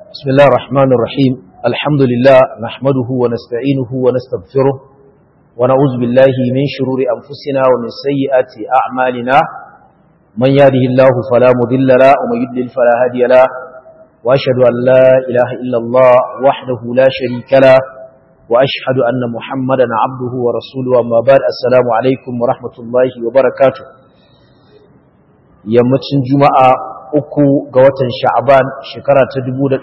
بسم الله الرحمن الرحيم الحمد لله نحمده ونستعينه ونستغفره ونعوذ بالله من شرور أنفسنا ومن سيئات أعمالنا من يهده الله فلا مضل له ومن يضلل فلا هادي له وأشهد أن لا إله إلا الله وحده لا شريك له وأشهد أن محمدا عبده ورسوله أما بعد السلام عليكم ورحمة الله وبركاته yammacin juma'a uku ga watan sha'aban shekara ta 1444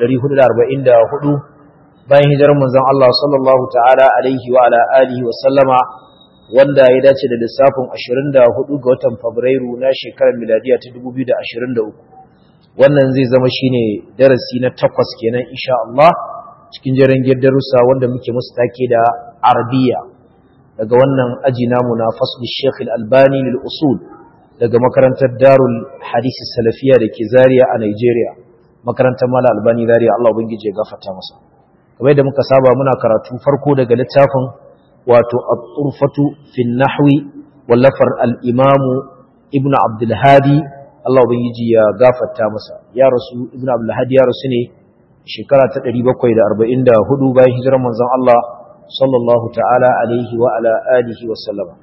bayan hijirar manzon Allah sallallahu ta'ala alaihi wa ala alihi wa sallama wanda ya dace da lissafin 24 ga watan fabrairu na shekarar miladiya ta 2023 wannan zai zama shine darasi na 8 kenan insha Allah cikin jerin darussa wanda muke musu take da arabiya daga wannan aji namu na fasl Sheikh Al-Albani lil usul daga makarantar Darul Hadisi Salafiya da ke Zaria a Nigeria makarantar Mala Albani Zaria Allah ubangije ya gafarta masa kamar yadda muka saba muna karatu farko daga littafin wato At-Turfatu fi an-Nahwi wallafar al-Imam Ibn Abdul Hadi Allah ubangije ya gafarta masa ya rasu Ibn Abdul Hadi ya rasu ne shekara ta 744 bayan hijirar manzon Allah sallallahu ta'ala alaihi wa ala alihi wa sallama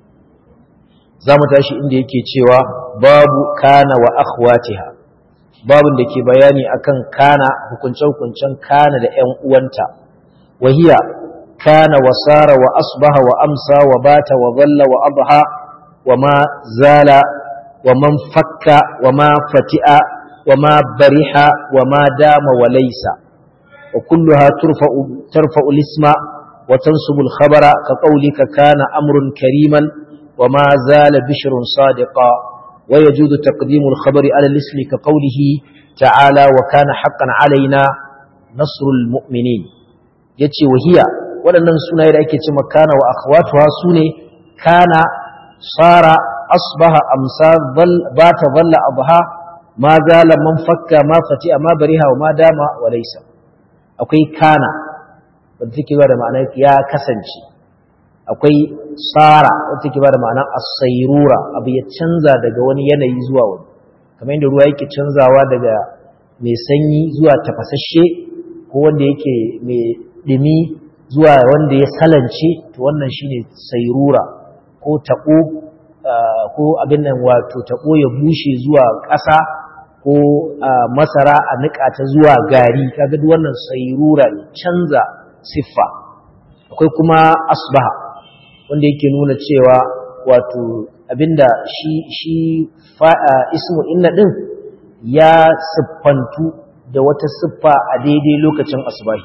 za mu tashi inda yake cewa babu kana wa akhwatiha babun da ke bayani akan kana hukunce-hukuncen kana da ƴan uwanta wahiya kana wa sara wa asbaha wa amsa wa bata wa dhalla wa adha wa ma zala wa man fakka wa ma fati'a wa ma bariha wa ma dama wa laysa wa kulluha tarfa'u al-isma wa tansubu al-khabara ka qawlika kana amrun kariman وما زال بشر صادقا ويجوز تقديم الخبر على الاسم كقوله تعالى وكان حقا علينا نصر المؤمنين yace wahiya waɗannan sunaye da ake cewa kana wa akhwatuha sune kana sara asbaha amsa bata dhalla adha ma zala man fakka ma fati ma bariha wa ma dama wa laysa akwai kana wanda take da ma'ana ya kasance akwai tsara wata ke ba da ma'anar asairura abu ya canza daga wani yanayi zuwa wani kamar yadda ruwa yake canzawa daga mai sanyi zuwa tafasashe ko wanda yake mai ɗumi zuwa wanda ya salance to wannan shine sairura ko taɓo ko abin nan wato taɓo ya bushe zuwa ƙasa ko masara a niƙa ta zuwa gari kaga duk wannan sairura ne canza siffa akwai kuma asbaha wanda yake nuna cewa wato abinda shi ismu inna din ya siffantu da wata siffa a daidai lokacin asbahi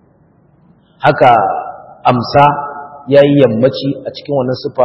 haka amsa yayi yammaci a cikin wannan siffa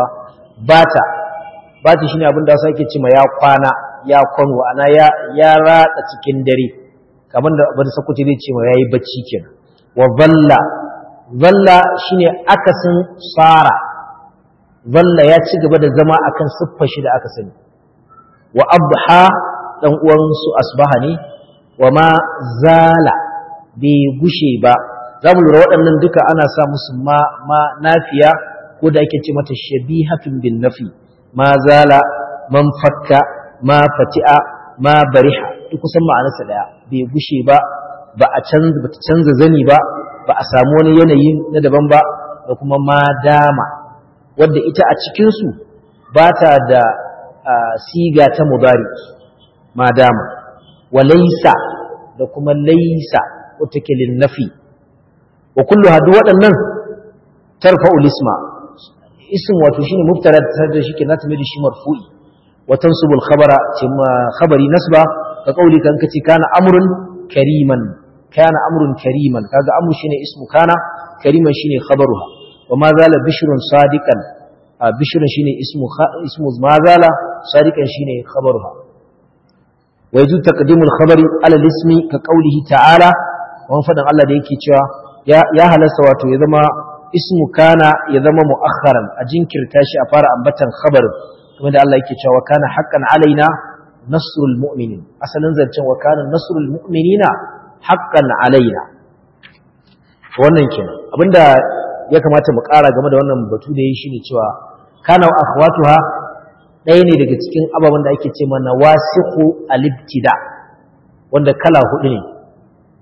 bata shine abinda sai yake cewa ya kwana ya kwano ana ya ratsa cikin dare kamar da abin sakuti zai cewa yayi bacci kenan wa dhalla shine akasin sara zalla ya ci gaba da zama akan siffar shi da aka sani wa abha dan uwan su asbaha ne wa ma zala bai gushe ba zamu lura waɗannan duka ana sa musu ma nafiya ko da ake ce mata shabihatun bin nafi ma zala man fakka ma fati'a ma bariha duk kusan ma'anarsa daya bai gushe ba ba a canza zani ba ba a samu wani yanayi na daban ba da kuma ma dama wadda ita a cikinsu ba ta da siga ta mudari madama wa laisa da kuma laisa wata ke linnafi wa kullu hadu waɗannan tarfa'ul isma ism wato shine mubtada da shi ke nata mai da shi marfu'i wa tansubul khabara khabari nasba ka kauli kan kace kana amrun kariman kaga amru shine ismu kana kariman shine khabaruha وما زال بشر صادقا بشر شيني اسم ما زال صادقا شيني خبرها ويجوز تقديم الخبر على الاسم كقوله تعالى وفدان الله da yake cewa ya halasta wato ya zama ismu kana ya zama muakharan a jinkirta shi a fara ambatan khabar kuma da Allah yake cewa kana haqqan alaina nasrul mu'minin asalin zancen wa kana nasrul mu'minina haqqan alaina wannan kenan abinda ya kamata mu ƙara game da wannan batu da yi shine cewa kana wa akhwatuha ɗaya ne daga cikin ababen da ake ce mana wasikhu al-ibtida wanda kala hudu ne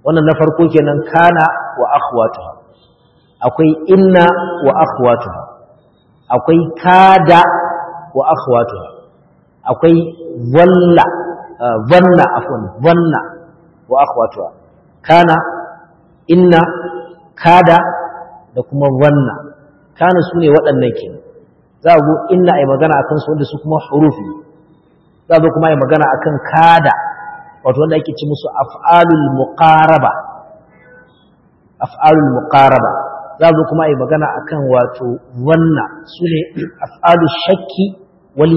wannan na farko kenan kana wa akhwatuha akwai inna wa akhwatuha akwai kada wa akhwatuha akwai walla wanna afwan wanna wa akhwatuha kana inna kada da kuma wanna kana sune waɗannan kenan za go inna ai magana akan su wanda su kuma hurufi za go kuma ai magana akan kada wato wanda ake ci musu af'alul muqaraba za zo kuma ai magana akan wato wanna sune af'alush shakki wal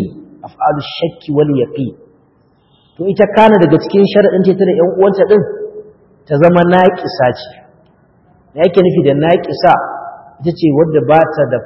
yaqin to ita kana daga cikin sharadin ta da ƴan uwanta din ta zama naqisa ce me yake nufi da naqisa ita ce wadda ba ta da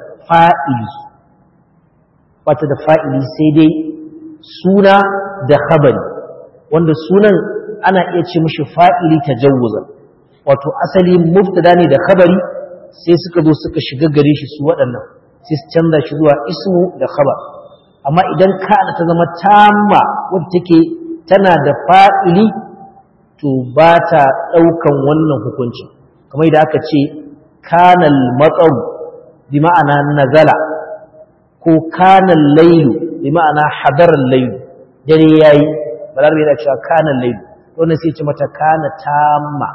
fa'ili sai dai suna da khabari wanda sunan ana iya ce mishi fa'ili tajawuzan wato asali mubtada ne da khabari sai suka zo suka shiga gare shi su waɗannan sai su canza shi zuwa ismu da khabar amma idan kana ta zama tamma wadda take tana da fa'ili to ba ta ɗaukan wannan hukunci kamar da aka ce kanal matsaru bi ma'ana nazala ko kanal lailu bi ma'ana hadarar lailu dare yayi balarabe yana cewa kanal lailu wannan sai ce mata kana tamma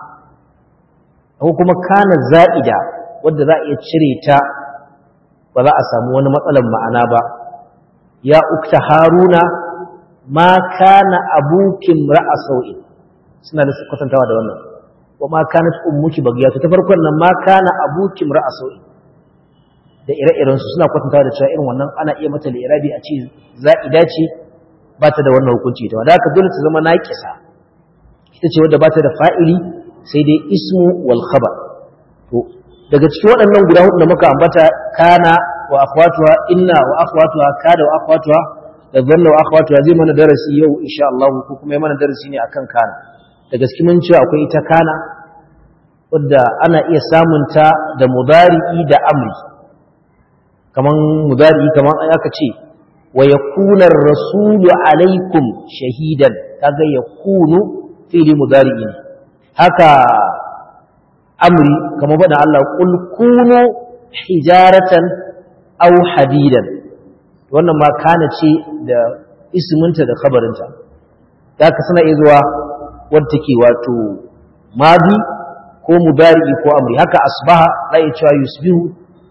ko kuma kana za'ida wadda za a iya cire ta ba za a samu wani matsalan ma'ana ba ya ukta haruna ma kana abukin ra'a sau'in suna da kwatantawa da wannan wa ma kanat ummuki bagiyatu ta farkon nan ma kana abukin ra'a sau'in da ire-iren su suna kwatantawa da cewa irin wannan ana iya mata li'irabi a ce za'ida ce ba ta da wannan hukunci ta wanda haka dole ta zama naqisa ita ce wadda ba ta da fa'ili sai dai ismu wal khabar to daga cikin waɗannan guda hudu da muka ambata kana wa akhwatuha inna wa akhwatuha kada wa akhwatuha da dhanna wa akhwatuha zai mana darasi yau insha Allah ko kuma mana darasi ne akan kana da gaske mun ce akwai ita kana wadda ana iya samun ta da mudari'i da amri kaman mudari'i kaman aka ce wa yakuna ar-rasulu alaikum shahidan kaga yakunu fi'li mudari'i ne haka amri kamar bada Allah qul kunu hijaratan aw hadidan wannan ma kana ce da isminta da khabarinta haka suna iya zuwa wanda take wato madi ko mudari ko amri haka asbaha lai cewa yusbihu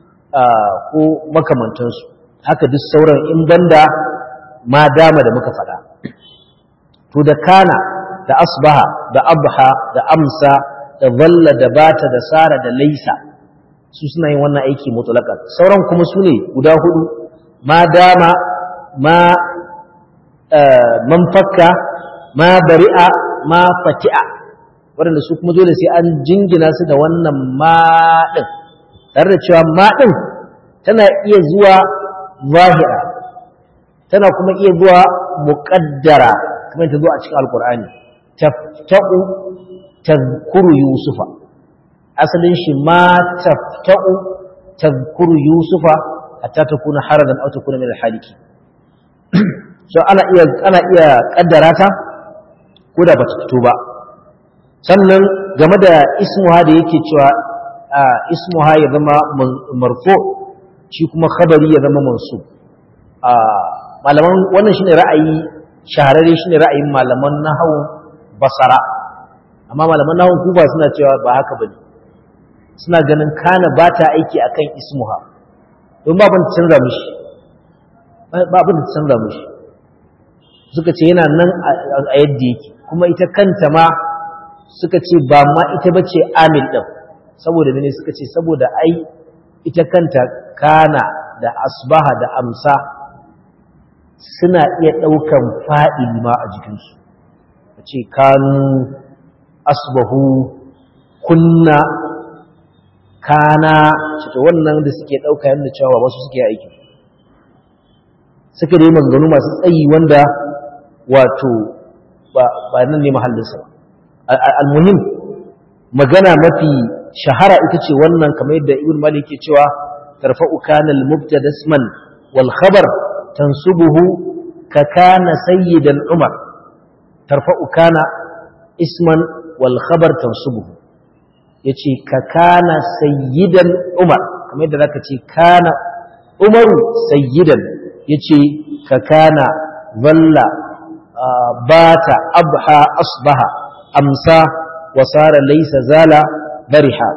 ko makamantansu haka duk sauran in banda ma dama da muka faɗa to da kana da asbaha da abha da amsa da zalla da bata da sara da laisa su suna yin wannan aiki mutlaqan sauran kuma su ne guda hudu ma dama ma man fakka ma bari'a ma fati'a waɗanda su kuma dole sai an jingina su da wannan ma din tare da cewa ma din tana iya zuwa zahira tana kuma iya zuwa muqaddara kamar ta zo a cikin alqur'ani tafta'u tazkuru yusufa asalin shi ma tafta'u tazkuru yusufa hatta takuna haradan aw takuna min al-haliki so ana iya kaddara ta ko da bata fito ba sannan game da ismuha da yake cewa ismuha ya zama marfu shi kuma khabari ya zama mansub malaman wannan shine ra'ayi shahararre shine ra'ayin malaman nahwu basara amma malaman nahwu kufa suna cewa ba haka bane suna ganin kana ba ta aiki akan ismuha don babin canza mishi babin canza mishi suka ce yana nan a yadda yake kuma ita kanta ma suka ce ba ma ita bace amil din saboda ne suka ce saboda ai ita kanta kana da asbaha da amsa suna iya daukan fa'il ma a jikinsu ce kanu asbahu kunna kana to wannan da suke dauka yanda cewa wasu suke aiki suka dai maganganu masu tsayi wanda wato ba nan ne mahallinsa al-muhim magana mafi shahara ita ce wannan kamar yadda ibn malik ke cewa tarfa'u kana al-mubtada isman wal khabar tansubuhu ka kana sayyidan umar tarfa'u kana isman wal khabar tansubuhu yace ka kana sayyidan Umar kamar yadda zaka ce kana Umaru sayyidan yace ka kana dhalla bata abha asbaha amsa wa sara laysa zala bariha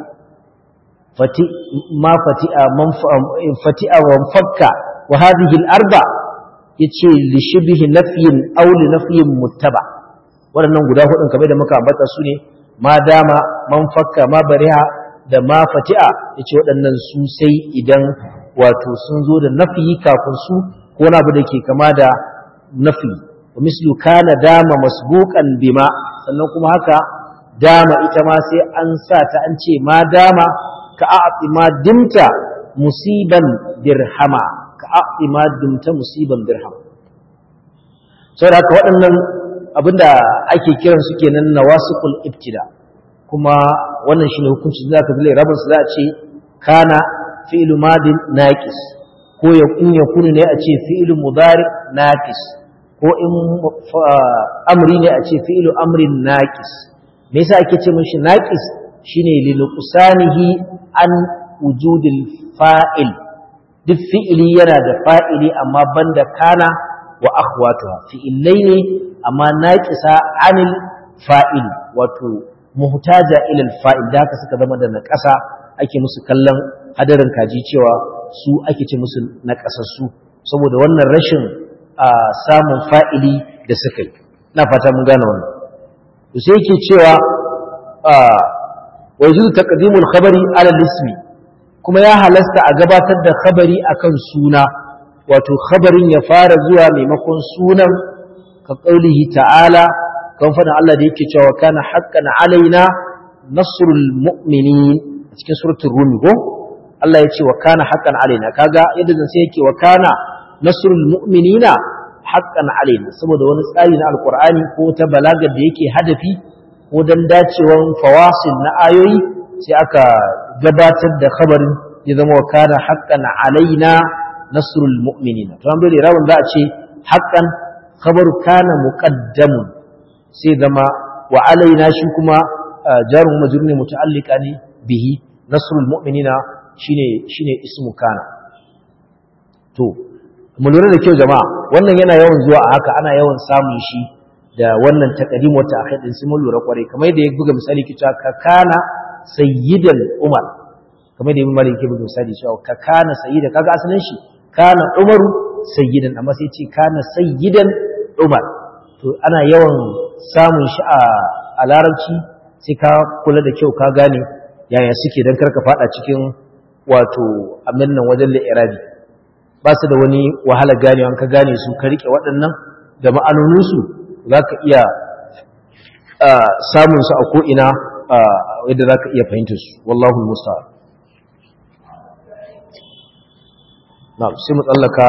fati'a wa fakka wa hadhihi al-arba yace li shibhi nafyin aw li nafyin muttaba waɗannan guda hudun kamar da muka ambata su ne ma dama man fakka ma bariha da ma fati'a yace waɗannan su sai idan wato sun zo da nafi kafin su ko na abu da ke kama da nafi wa mislu kana dama masbuqan bima sannan kuma haka dama ita ma sai an sa ta an ce ma dama ka a'ti ma dimta musiban dirhama ka a'ti ma dimta musiban dirham saboda haka waɗannan abinda ake kiran su kenan nawasiqul ibtida kuma wannan shine hukuncin da zaka zai rabin su za a ce kana fi'lu madin naqis ko in yakunu ne a ce fi'lu mudari naqis ko in amri ne a ce fi'lu amrin naqis me yasa ake ce mishi naqis shine linuqsanihi an wujudil fa'il duk fi'ili yana da fa'ili amma banda kana wa akhwatuha fi'ilai ne amma naqisa anil fa'il wato muhtaja ila al-fa'il da haka suka zama da naqasa ake musu kallon hadarin kaji cewa su ake ce musu naqasassu saboda wannan rashin samun fa'ili da suka yi ina fata mun gane wannan to sai yake cewa wa yuzu taqdimul khabari ala al-ismi kuma ya halasta a gabatar da khabari akan suna wato khabarin ya fara zuwa maimakon sunan ka qaulihi ta'ala kan faɗin Allah da yake cewa kana haqqan alaina nasrul mu'minin a cikin suratul rum go Allah ya ce wa kana haqqan alaina kaga yadda zan sai yake wa kana nasrul mu'minina haqqan alaina saboda wani tsari na alqur'ani ko ta balagar da yake hadafi ko dan dacewan fawasil na ayoyi sai aka gabatar da khabarin ya zama wa kana haqqan alaina nasrul mu'minina to an bai rawun za a ce haqqan khabaru kana muqaddamun sai zama wa alaina shi kuma jarun majrur ne muta'alliqa ne bihi nasrul mu'minina shine ismu kana to mu lura da kyau jama'a wannan yana yawan zuwa a haka ana yawan samun shi da wannan taqdim wa ta'khir din sai mun lura kwarai kamar da ya buga misali kici ka kana sayyidan umar kamar da ibn malik ya buga misali cewa ka kana sayyida kaga asalin shi kana umaru sayyidan amma sai ce kana sayyidan umar to ana yawan samun shi a larabci sai ka kula da kyau ka gane yaya suke dan karka fada cikin wato aminnan wajen li'irabi ba su da wani wahala ganewa an ka gane su ka rike waɗannan da ma'anoninsu za ka iya samun su a ko'ina yadda za ka iya fahimtar su wallahu musta'an na sai mu tsallaka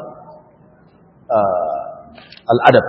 al'adab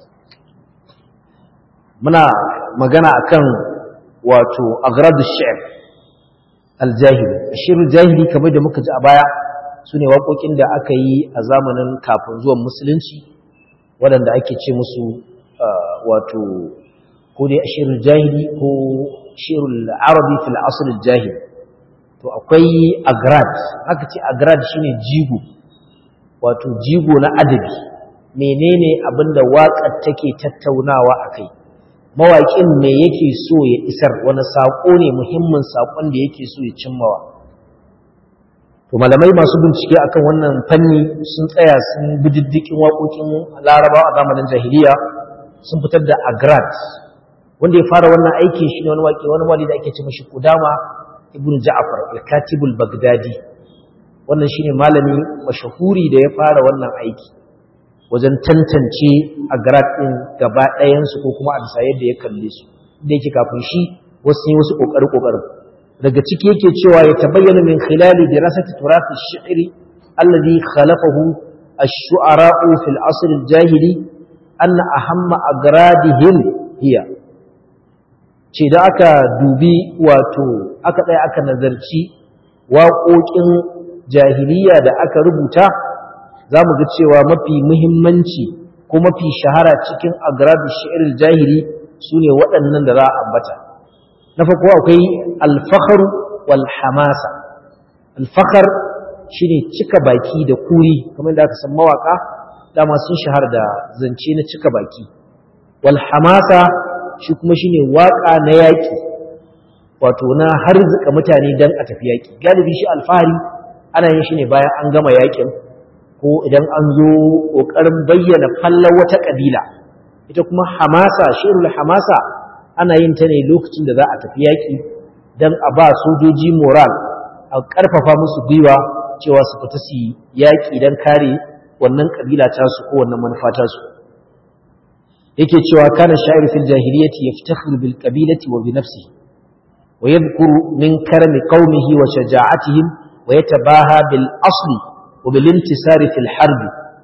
muna magana akan wato agradu shi'r al-jahili shi'r jahili kamar da muka ji a baya sune waƙoƙin da aka yi a zamanin kafin zuwan musulunci waɗanda ake ce musu wato ko dai shi'r jahili ko shi'rul arabi fil asr al-jahili to akwai agrad aka ce agrad shine jigo wato jigo na adabi menene abinda waƙar take tattaunawa akai mawaƙin me yake so ya isar wani saƙo ne muhimmin saƙon da yake so ya cimmawa to malamai masu bincike akan wannan fanni sun tsaya sun bi diddikin waƙoƙin Larabawa a zamanin jahiliya sun fitar da agrad wanda ya fara wannan aikin shi ne wani waƙi wani wali da ake ce mashi Qudama ibn Ja'far al-Katibul Baghdadi wannan shine malami mashahuri da ya fara wannan aiki wajen tantance agrad din gaba ɗayan su ko kuma a bisa yadda ya kalle su da yake kafin shi wasu kokari daga ciki yake cewa ya tabayyana min khilali dirasati turath ash-shi'r alladhi khalafahu ash-shu'ara'u fil asr al-jahili anna ahamma agradihim hiya ce da aka dubi wato aka tsaya aka nazarci waƙoƙin jahiliya da aka rubuta za mu ga cewa mafi muhimmanci ko mafi shahara cikin agradu shi'iril jahili sune waɗannan da za a ambata na farko akwai al-fakhr wal hamasa al-fakhr shine cika baki da kuri kamar da aka san mawaka dama sun shahara da zance na cika baki wal hamasa shi kuma shine waka na yaki wato na harzuka mutane dan a tafi yaki galibi shi alfahari ana yin shi ne bayan an gama yakin ko idan an zo kokarin bayyana fallar wata kabila ita kuma hamasa shirul hamasa ana yin ta ne lokacin da za a tafi yaki dan a ba sojoji moral a karfafa musu gwiwa cewa su fita su yaki dan kare wannan kabila ta su ko wannan manufa ta su yake cewa kana sha'ir fil jahiliyyati yaftakhiru bil qabilati wa bi nafsihi wa yadhkuru min karami qaumihi wa shaja'atihim wa yatabaha bil asli wa bil intisari fil harb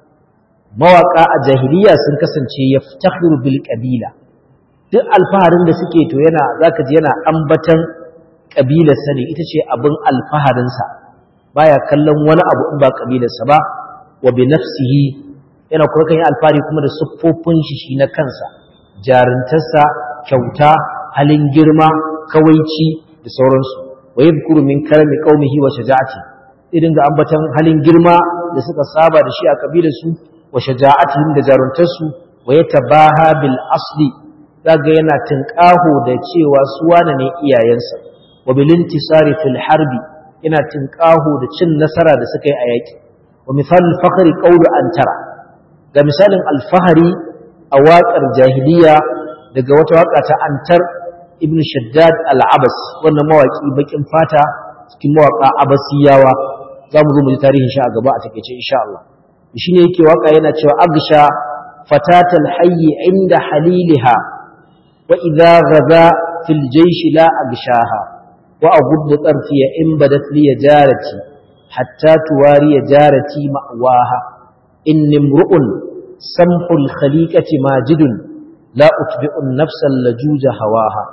mawaka a jahiliya sun kasance yaftakhiru bil qabila duk alfaharin da suke to yana zaka ji yana ambatan kabilar sa ne ita ce abin alfaharin sa baya kallon wani abu in ba kabilar sa ba wa bi nafsihi yana kuma kan yi alfahari kuma da siffofin shi na kansa jaruntarsa kyauta halin girma kawaici da sauransu wa yadhkuru min karami qaumihi wa shaja'ati idan ga ambatan halin girma da suka saba da shi a kabilar su wa shaja'atihim da jaruntarsu wa yatabaha bil asli daga yana tinqaho da cewa su wane ne iyayensa wa bil intisari fil harbi yana tinqaho da cin nasara da suka yi a yaki wa misal al-fakhri qawlu antara ga misalin alfahari a waƙar jahiliya daga wata waƙa ta antar ibn shaddad al-abas wannan mawaƙi bakin fata cikin mawaƙa abasiyawa za mu zo mu ji tarihin shi a gaba a takeice insha Allah shi ne yake waƙa yana cewa agsha fatatal hayyi inda haliliha wa idha ghaza fil jaysh la agshaha wa aghuddu tarfiya in badat li jarati hatta tuwari jarati ma'waha إن امرؤ سمح الخليقة ماجد لا أتبع النفس اللجوج هواها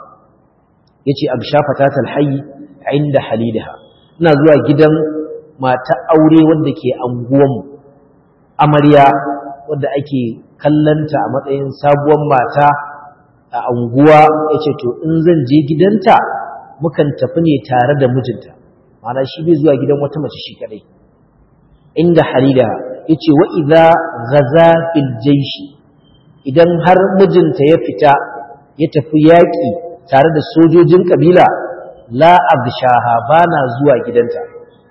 يتي أغشى فتاة الحي عند حليلها نازوا جدا ما تأوري ودك أنقوم أمريا ودك كلنت أمتين سابوا ماتا أنقوا يتي تو إنزن جي جدنتا مكان تفني تارد مجنتا معنى شبه زوا جدا وتمشي كلي عند حليلها yace wa idza ghaza fil jaysh idan har mijinta ya fita ya tafi yaki tare da sojojin kabila la agshaha bana zuwa gidanta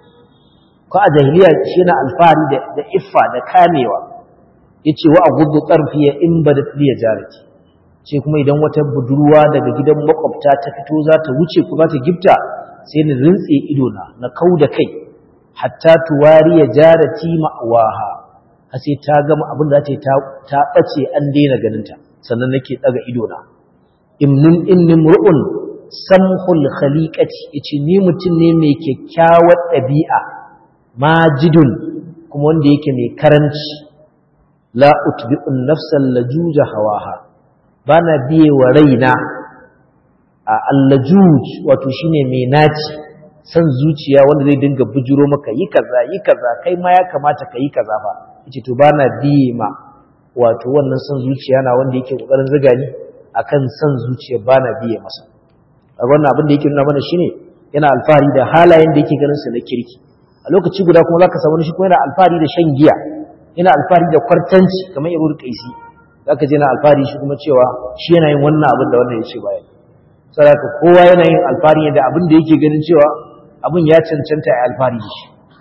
ko a jahiliya shi na alfahari da iffa da kamewa yace wa aghuddu tarfi in badat li jarati ce kuma idan wata budurwa daga gidan makwabta ta fito za ta wuce kuma ta gifta sai ni rintse ido na kauda kai hatta tuwari jarati ma'waha sai ta gama abin da ta bace an daina ganinta sannan nake daga ido na innum ru'un samhul khaliqati yace ni mutun ne mai kyakkyawar dabi'a majidun kuma wanda yake mai karanci la utbi'un nafsal lajuja hawaha bana biye wa raina allajuj wato shine mai naci san zuciya wanda zai dinga bujuro maka yi kaza kai ma ya kamata ka yi kaza fa yace to bana biye ma wato wannan san zuciya na wanda yake kokarin zuga ni akan san zuciya bana biye masa wannan abin da yake nuna mana shine yana alfahari da halayen da yake ganin su na kirki a lokaci guda kuma zaka samu shi kuma yana alfahari da shan giya yana alfahari da kwartanci kamar Ibn Qaisi zaka je yana alfahari shi kuma cewa shi yana yin wannan abin da wannan yace baya saboda kowa yana yin alfahari da abin da yake ganin cewa abin ya cancanta a alfahari da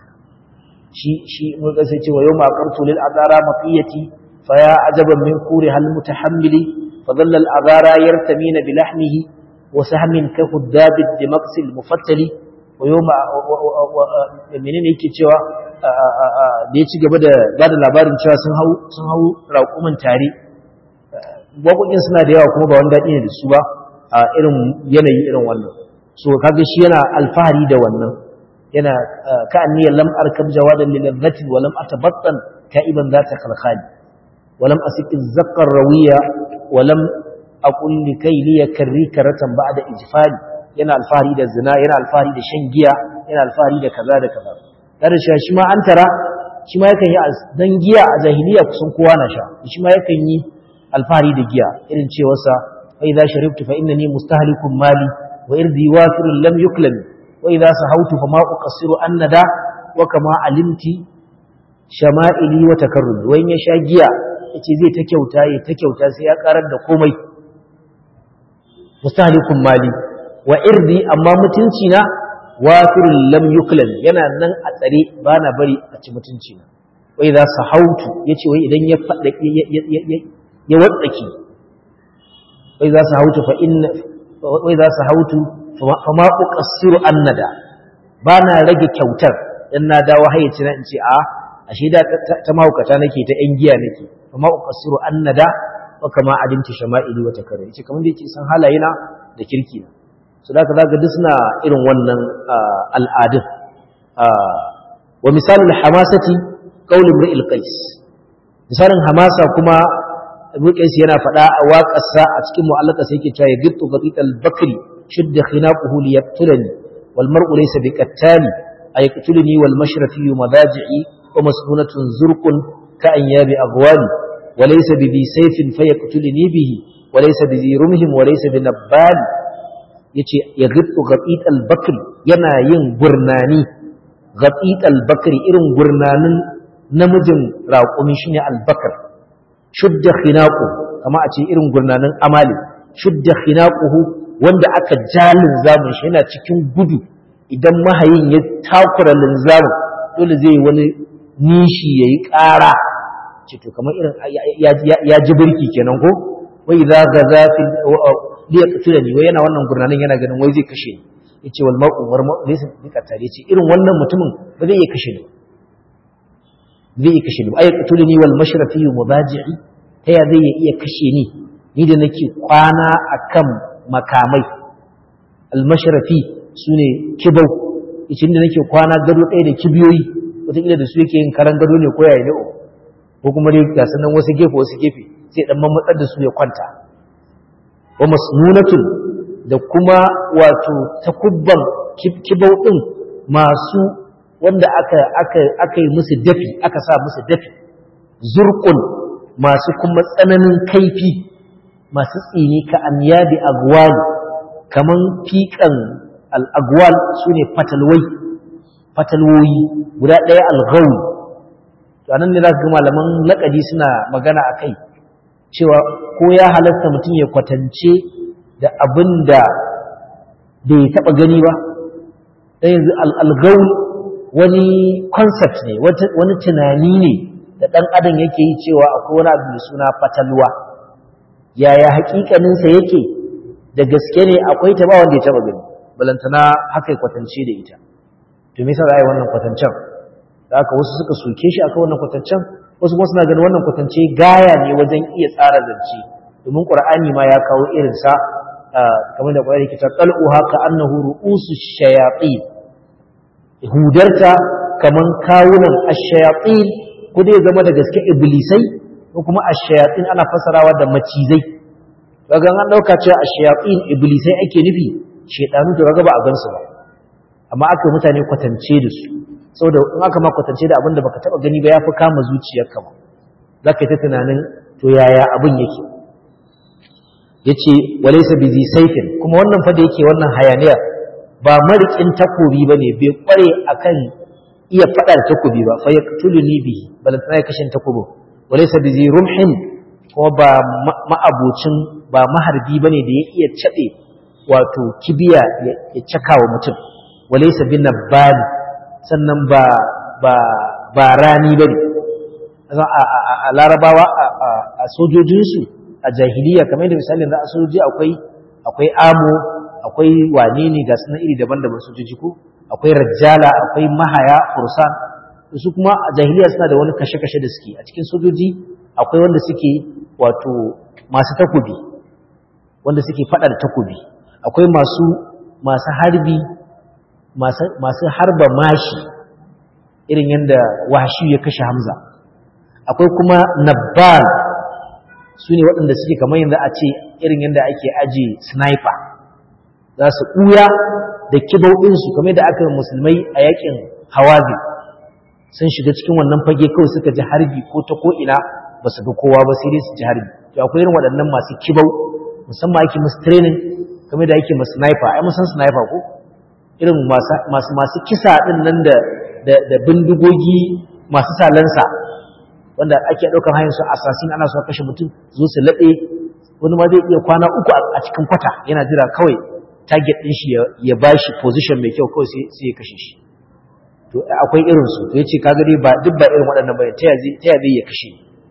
shi mun ga sai cewa yawma aqamtu lil azara maqiyati fa ya ajaban min kuri hal mutahammili fa dhalla al azara yartamina bi lahmihi wa sahmin ka huddab al dimaqsi al mufattali wa yawma menene yake cewa da ya ci gaba da bada labarin cewa sun hau raƙumin tare waƙoƙin suna da yawa kuma ba wanda daɗi ne da su ba a irin yanayi irin wannan so kaga shi yana alfahari da wannan yana ka'anni lam arkab jawadan lil ladhati wa lam atabattan ka'iban zata khalkhali wa lam asik az-zaqqa rawiya wa lam aqul likay li yakrika ratan ba'da ijfali yana alfahari da zina yana alfahari da shan giya yana alfahari da kaza da kaza kada shi ma an tara shi ma yakan yi dan giya a jahiliya kusan kowa na sha shi ma yakan yi alfahari da giya irin cewarsa fa idza sharibtu fa innani mustahlikun mali wa irdi wafirun lam yuklam wa idza sahawtu fa ma uqassiru annada wa kama alimti shama'ili wa takarrumi. Wai ya sha giya yace zai ta kyauta sai ya karar da komai. Mustahlikun mali wa irdi, amma mutunci na wafirun lam yuklam, yana nan a tsare bana bari a ci mutunci na. Wai za su hautu yace wai idan ya fada ya waddaki, wai za su hautu fa ma uqassiru annada, bana rage kyautar dan na dawo hayyaci na in ce ashe da ta mahaukata nake ta yan giya nake, fa ma uqassiru annada wa kama adimti shama'ili wa takarrur. Yace kamar da yake san halayena da kirki na. So da kaga duk suna irin wannan al'adun. Wa misalul hamasati qaul imril qais, misalin hamasa kuma Ibn Qais yana faɗa a waƙarsa a cikin mu'allaka sai yake cewa yagittu qatil bakri shudda khinaquhu liyaqtulani wal mar'u laysa biqattali ayaqtuluni wal mashrafi madaji'i wa masnunatun zurqun ka anyabi aghwali wa laysa bi sayfin fayaqtuluni bihi wa laysa bi rumhin wa laysa bi nabbal. Yace yagittu qatil bakri, yana yin gurnani, qatil bakri irin gurnanin namijin raƙumi shine al-bakr. Shudda khinaquhu, kama a ce irin gurnanin amali, shudda khinaquhu, wanda aka ja linzamin shi yana cikin gudu, idan mahayin ya takura linzamin dole zai wani nishi yayi ƙara, ce to kamar irin ya ji birki kenan ko. Wai idza gaza fi li yaqtulani, wai yana wannan gurnanin yana ganin wai zai kashe ni. Yace wal mar'u laysa biqattali, yace irin wannan mutumin ba zai iya kashe ni, zai kashe ni. Ayaqtuluni wal mashrafi mudaji'i, ta ya zai iya kashe ni da nake kwana akan makamai. Al mashrafi sune kibau, yace da nake kwana gado ɗaya da kibiyoyi, wataƙila da su yake yin karan gado ne ko yayi ne, ko kuma dai ga sanan wasu gefe sai dan mamatsar da su ya kwanta. Wa masnunatun, da kuma wato takubban kibau din masu wanda aka yi musu dafi, aka sa musu dafi, zurqun, masu kuma tsananin kaifi, masu tsini ka anyabi agwal, kaman fiƙan al-agwal sune fatalwoyi guda ɗaya al-ghawl. To anan ne zaka ga malaman laqadi suna magana akai cewa ko ya halatta mutum ya kwatance da abinda bai taba gani ba. Dan yanzu al-ghawl wani concept ne, wani tunani ne da ɗan adam yake yi cewa akwai wani abu mai suna fatalwa. Yaya hakikaninsa yake, da gaske ne akwai ta ba wanda ya taba gani, balantana haka ya kwatance da ita. To me yasa za a yi wannan kwatancen? Da haka wasu suka soke shi akan wannan kwatancen, wasu kuma suna ganin wannan kwatance gaya ne wajen iya tsara zance, domin Qur'ani ma ya kawo irinsa, kamar da Qur'ani ke ta qal'uha ka annahu ru'usu shayatin, hudarta kaman kawunan ash-shayatin, ko dai zama da gaske iblisai, ko kuma ash-shayatin ana fasarawa da macizai. Kaga an dauka cewa ash-shayatin iblisai ake nufi, shedanu to kaga ba a gansu ba, amma aka mutane kwatance da su, saboda in aka ma kwatance da abin da baka taba gani ba yafi kama zuciyarka ma, zaka yi ta tunanin to yaya abin yake. Yace walaysa bizi sayfin, kuma wannan fa da yake wannan hayaniya ba marikin takobi bane, bai kware akan iya fada da takobi ba, fa yaqtuluni bihi, balan tana kashin takobi. Walaysa bizi rumhin, kuma ba ma'abocin, ba maharbi bane da ya iya cabe wato kibiya ya cakawa mutum. Walaysa bin nabbal, sannan ba rani bane. A larabawa a sojojinsu a jahiliya, kamar da misali da sojoji akwai amo, akwai wane ne ga sunan iri daban-daban sojoji ko, akwai rajjala, akwai mahaya, fursan. Su kuma a jahiliya suna da wani kashe-kashe da suke a cikin sojoji. Akwai wanda suke wato masu takobi, wanda suke fada da takobi. Akwai masu harbi, masu harba mashi, irin yadda Wahshi ya kashe Hamza. Akwai kuma nabbal, su ne waɗanda suke kamar yadda a ce irin yadda ake aje sniper, za su ɓuya da kibauɗinsu kamar yadda aka yi musulmai a yakin Hawazi, sun shiga cikin wannan fage kawai suka ji harbi ko ta ko'ina ba su ga kowa ba sai dai su ji harbi. To akwai irin waɗannan masu kibau musamman ake musu training kamar da ake musu sniper ai mun san sniper ko irin masu kisa din nan da bindigogi masu salansa wanda ake daukar hayan su assassin ana so kashe mutum zo su lade wani ma zai iya kwana 3 a cikin kwata yana jira kawai target din shi ya bashi position mai kyau kawai sai ya kashe shi to akwai irin su to yace kaga dai ba duk ba irin waɗannan bane ta zai ya kashe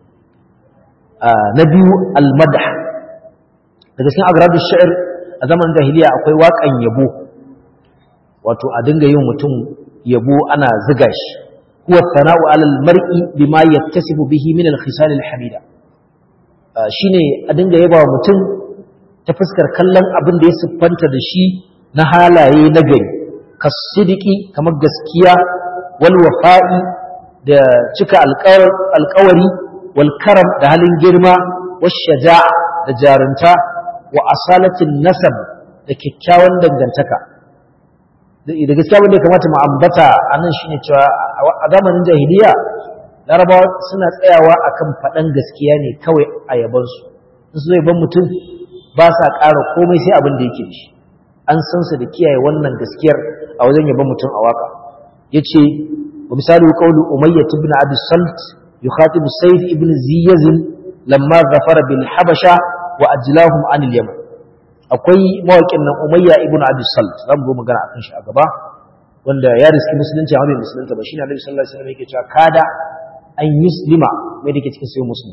na biyu al-madh daga cikin agradu shi'r a zaman jahiliya akwai waƙan yabo wato a dinga yin mutum yabo ana ziga shi huwa thana'u 'ala al-mar'i bima yattasibu bihi min al-khisal al-hamida shine a dinga yaba wa mutum ta fuskar kallon abin da ya siffanta da shi na halaye na gari kasidiki kamar gaskiya wal wafa'i da cika alƙawari wal karam da halin girma wash shaja'a da jarunta wa asalatin nasab da kyakkyawan dangantaka da gaskiya wanda ya kamata mu ambata anan shine cewa a zamanin jahiliya larabawa suna tsayawa akan faɗan gaskiya ne kawai a yabansu in su zai ban mutum ba sa ƙara komai sai abin da yake da shi an san su da kiyaye wannan gaskiyar a wajen yaban mutum a waka yace wa misali qawlu umayyah ibn abi salt yukhatibu sayyid ibn ziyaz lamma zafara bil habasha wa ajlahum anil yaman akwai mawaƙin nan umayya ibn abi salt zan go magana akan shi a gaba wanda ya riski musulunci amma bai musulunta ba shine annabi sallallahu alaihi wasallam yake cewa kada an yuslima mai dake cikin sai muslim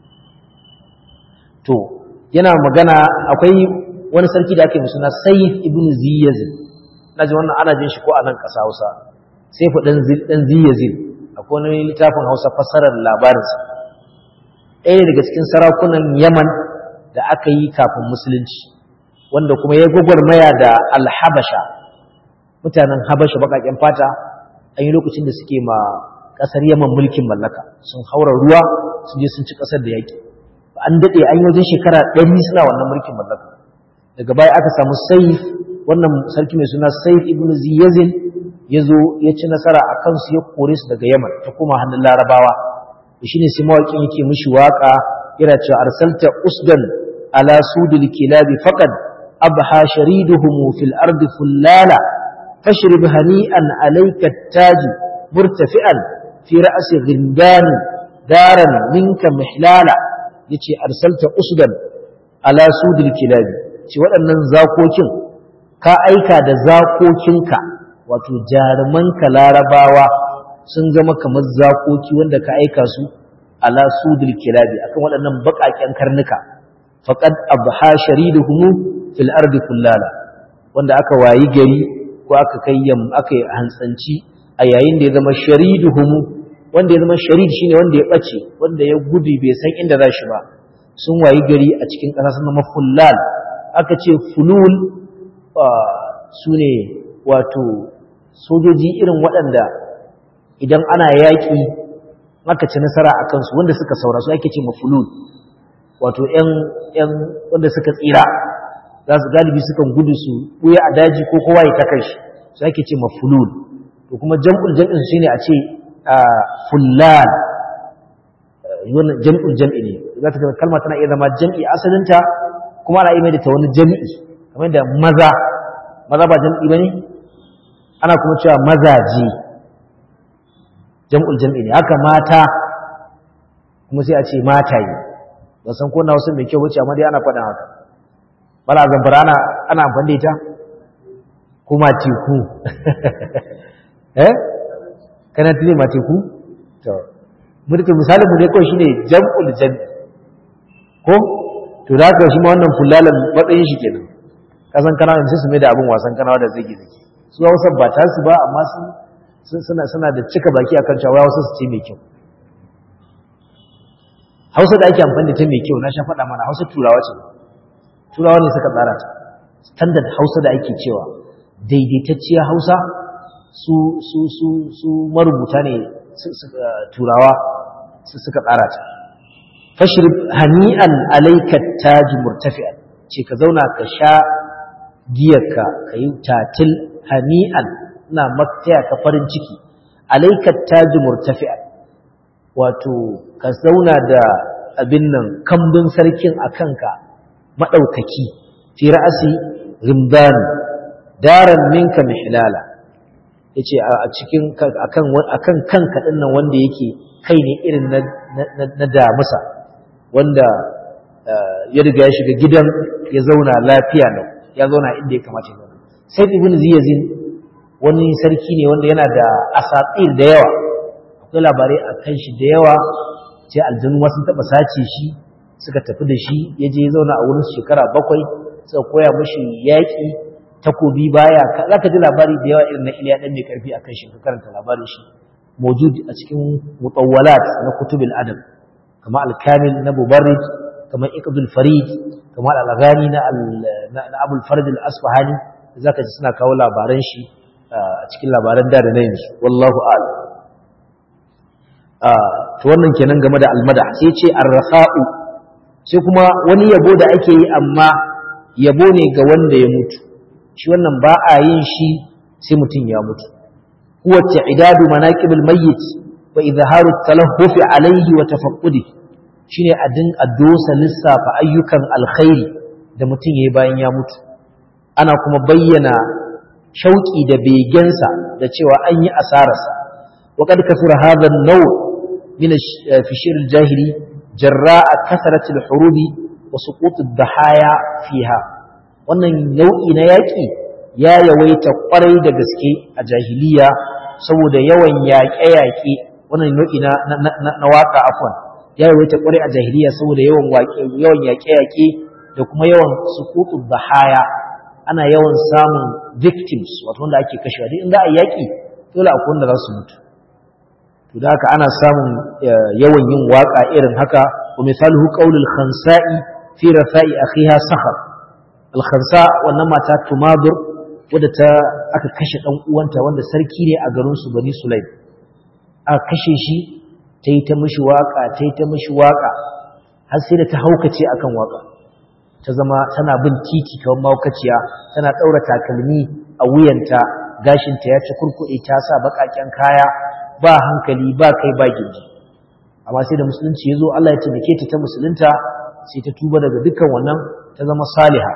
to yana magana akwai wani sarki da ake musu na sayyid ibn ziyaz naji wannan ana jin shi ko a nan ƙasa Hausa sai fa dan ziyaz akwai wani littafin Hausa fassarar labarinsa ɗaya daga cikin sarakunan Yaman da aka yi kafin musulunci wanda kuma ya gwagwarmaya da alhabasha mutanen habasha baƙaƙen fata an yi lokacin da suke ma ƙasar yaman mulkin mallaka sun haura ruwa sun je sun ci ƙasar da yaƙi an daɗe an yi wajen shekara 100 suna wannan mulkin mallaka daga baya aka samu saif wannan sarki mai suna saif ibn ziyazin ya zo ya ci nasara a kansu ya kore su daga yaman ta koma hannun larabawa shi ne sai mawaƙin yake mishi waƙa yana cewa arsalta usdan ala sudul kilabi faqad abha shariduhum fil ardi fullala fashrib hani'an alayka at-taj murtafi'an fi ra'si ghindan daran minka mihlala yace arsalta usdan ala sudul kilabi ce waɗannan zakokin ka aika da zakokinka wato jarumanka larabawa sun zama kamar zakoki wanda ka aika su ala sudul kilabi akan waɗannan baƙaƙen karnuka faqad abha shariduhum fil ardi kullala wanda aka wayi gari ko aka kayyam aka hantsanci a yayin da ya zama shariduhum wanda ya zama sharid shine wanda ya bace wanda ya gudu bai san inda za shi ba sun wayi gari a cikin ƙasa sun zama fullal aka ce fulul sune wato sojoji irin waɗanda idan ana yaƙi aka ci nasara a kansu wanda suka saura su ake ce mafulul wato ƴan wanda suka tsira za su galibi sukan gudu su ɓuya a daji ko kowa ya ta kanshi su ake ce mafulul to kuma jam'ul jam'in su shine a ce fullal wannan jam'ul jam'i ne za ta kalma tana iya zama jam'i asalinta kuma ana iya ta wani jam'i kamar da maza ba jam'i bane ana kuma cewa mazaje jam'ul jam'i ne haka mata kuma sai a ce mataye ba san ko na wasu mai kyau bace amma dai ana faɗin haka bala zambara ana amfani da ita kuma teku kana tile ma teku to murke misalin mu dai kawai shine jam'ul jam'i ko to da haka shi ma wannan fullalan matsayin shi kenan kasan kana sai su mai da abin wasan kanawa da zage su Hausa ba ta su ba amma suna da cika baki akan cewa Hausa su ce mai kyau Hausa da ake amfani da ta mai kyau na sha faɗa mana Hausa turawa ne suka tsara ta standard Hausa da ake cewa daidaitacciya Hausa su marubuta ne turawa suka tsara ta fashrib hani'an alayka taj murtafi'an ce ka zauna ka sha giyarka kayi tatil hani'an ina maktaya ka farin ciki alayka taj murtafi'an wato ka zauna da abin nan kambun sarkin akanka madaukaki fi ra'si rimdan daran minka mihlala yace a cikin akan kanka dinnan wanda yake kai ne irin na damusa wanda ya riga ya shiga gidan ya zauna lafiya lau ya zauna inda ya kamata ya zauna sai ibn ziyazin wani sarki ne wanda yana da asatir da yawa akwai labarai a kan shi da yawa sai aljanu wasu taba sace shi suka tafi da shi ya je ya zauna a wurin shekara 7 suka koya mishi yaƙi takobi baya zaka ji labari da yawa irin na Iliya dan mai karfi akan shi ka karanta labarin shi mawjud a cikin mutawwalat na kutubil adab kama al-kamil na Mubarrid kama Iqdul Farid kama al-Aghani na Abul Farj al-Asfahani zaka ji suna kawo labaran shi a cikin labaran da na yanzu wallahu a'lam to wannan kenan game da al-madah sai ce ar-rafa'u sai kuma wani yabo da ake yi amma yabo ne ga wanda ya mutu shi wannan ba a yin shi sai mutum ya mutu huwa ta'idadu manaqibul mayyit wa izharu at-talahhuf alayhi wa tafaqqudi shine a dosa lissafa ayyukan alkhairi da mutum yayi bayan ya mutu ana kuma bayyana shauki da begensa da cewa an yi asararsa wa qad kasura hadha an-naw' min fishir al-jahili jarra'a kasrat al-hurubi wa suqut ad-dahaya fiha wannan nau'i na yaƙi ya yawaita ƙwarai da gaske a jahiliya saboda yawan yaƙe-yaƙe wannan nau'i na waƙa afwan ya yawaita ƙwarai a jahiliya saboda yawan yaƙe-yaƙe da kuma yawan suqutu bahaya ana yawan samun victims wato wanda ake kashewa duk in za a yaƙi dole akwai wanda za su mutu to da haka ana samun yawan yin waƙa irin haka wa misaluhu qaulul khansa'i fi rafa'i akhiha sakhar al-khansa wannan mata tumadur wadda aka kashe dan uwanta wanda sarki ne a garin su Bani Sulaim aka kashe shi tayi ta mishi waka har sai da ta haukace akan waka ta zama tana bin titi kamar maukaciya tana daura takalmi a wuyanta gashinta ya ci kurkuɗe ta sa bakaken kaya ba hankali ba kai ba gindi amma sai da musulunci yazo Allah ya taimake ta musulunta sai ta tuba daga dukkan wannan ta zama saliha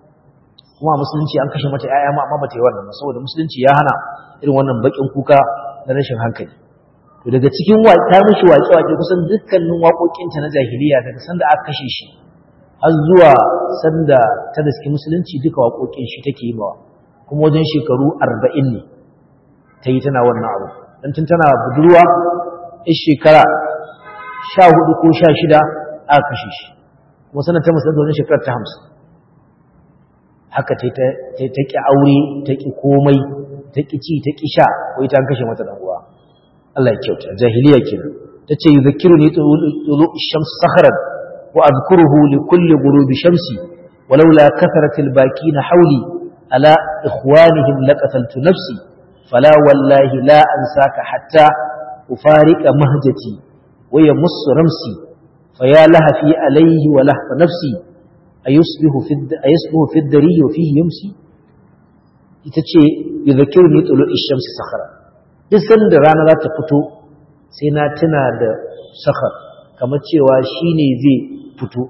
kuma musulunci an kashe mata ƴaƴa amma bata yi wannan saboda musulunci ya hana irin wannan bakin kuka na rashin hankali to daga cikin ta mishi waƙe-waƙe kusan dukkanin waƙoƙinta na jahiliya daga sanda aka kashe shi har zuwa sanda ta daske musulunci duka waƙoƙin shi take yi mawa kuma wajen shekaru 40 ne ta yi tana wannan abu dan tun tana budurwa in shekara 14 ko 16 aka kashe shi kuma sanar ta musulunci wajen shekara ta 50 haka ta ƙi aure ta ƙi komai ta ƙi ci ta ƙi sha wai ta kashe mata dan uwa Allah ya kyauta jahiliya kenan tace yuzakiruni tulu ash-shams sakharan wa adhkuruhu li kulli ghurubi shamsi walaula katharat al-bakina hawli ala ikhwanihim laqataltu nafsi fala wallahi la ansaka hatta ufariqa mahjati wa yamussu ramsi faya lahafi alayhi wa lahfa nafsi ayusbihu fi ad-dari wa fihi yumsi itace yuzakiruni tulu ash-shams sakharan duk sanda rana za ta fito sai na tuna da sakhar kamar cewa shine zai fito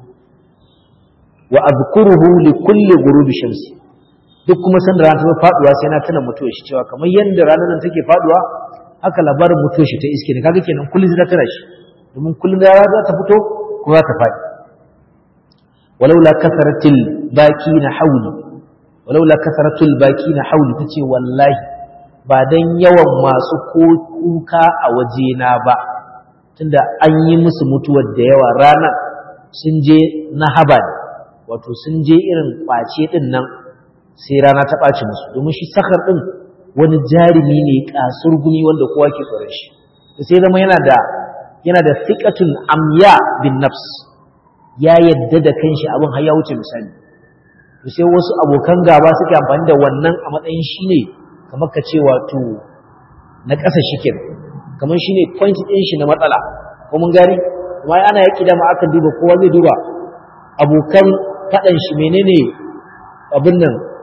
wa azkuruhu li kulli ghurubi shamsi duk kuma sanda rana ta faduwa sai na tuna mutuwar shi cewa kamar yanda ranar nan take faduwa haka labarin mutuwar shi ta iske ne kaga kenan kullun zai tana shi domin kullun da rana za ta fito ko za ta fadi walaula kasaratil bakina hawli walaula kasaratul bakina hawli tace wallahi ba dan yawan masu kuka a wajena ba tunda an yi musu mutuwar da yawa ranar sun je na haba wato sun je irin kwace din nan sai rana ta ɓaci musu domin shi sakar din wani jarumi ne kasurgumi wanda kowa ke tsoron shi sai zama yana da thiqatun amya bin nafs ya yadda da kanshi abin har ya wuce misali sai wasu abokan gaba suke amfani da wannan a matsayin shine kamar ka ce wato na ƙasa shikin kamar shi ne point ɗin shi na matsala ko mun gani kuma ana yaƙi da ma aka duba kowa zai duba abokan faɗan shi menene abin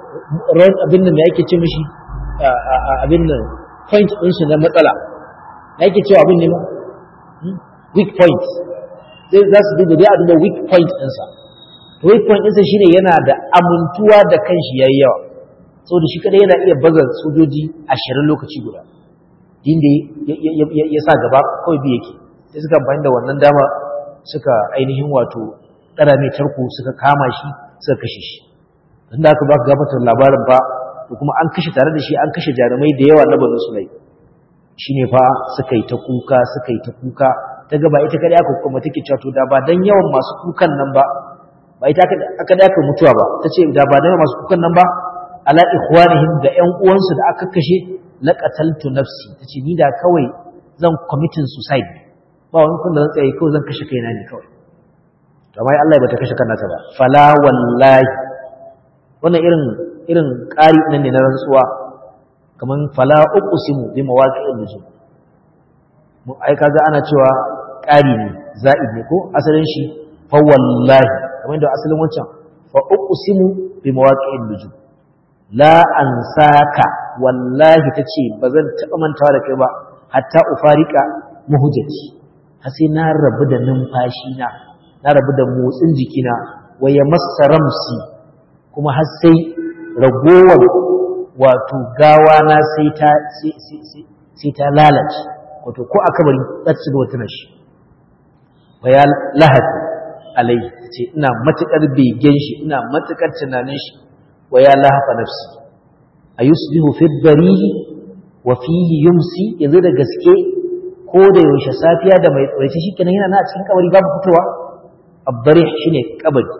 nan da yake ce mishi abin nan point ɗin shi na matsala da yake cewa abin ne ma weak point za su duba dai a duba weak point ɗinsa to weak point ɗinsa shine yana da amintuwa da kanshi yayi yawa saboda shi kadai yana iya baza sojoji 20 lokaci guda inda ya sa gaba kawai bi yake sai suka amfani da wannan dama suka ainihin wato dara mai tarko suka kama shi suka kashe shi dan da aka ba ka gabatar labarin ba to kuma an kashe tare da shi an kashe jarumai da yawa na Banu Sulaim shine fa suka yi ta kuka ta ga ba ita kadai aka kuma take cewa to da ba dan yawan masu kukan nan ba ita aka da aka mutuwa ba tace da ba dan masu kukan nan ba ala ikhwanihim ga ƴan uwansu da aka kashe laqataltu nafsi tace ni da kawai zan committing suicide ba wani kun da zan tsaye kawai zan kashe kaina ne kawai to amma Allah ya bata kashe kansa ba fala wallahi wannan irin ƙari nan ne na rantsuwa kaman fala uqsimu bi mawaqi'in nujum mu ai kaga ana cewa ƙari ne za'id ne ko asalin shi fa wallahi kamar da asalin wancan fa uqsimu bi mawaqi'in nujum la ansaka wallahi tace bazan taba mantawa da kai ba hatta ufarika muhjati har sai na rabu da numfashi na rabu da motsin jikina waya masaramsi kuma har sai ragowar wato gawa na sai ta lalace wato ko aka bari za ta ci gaba tana shi waya lahadi alai ce ina matukar begen shi ina matukar tunanin shi waya lahafa nafsi ayusbihu fi darihi wa fihi yumsi yanzu da gaske ko da yaushe safiya da mai tsoraci shikenan yana na cikin kabari babu fitowa abdari shine kabari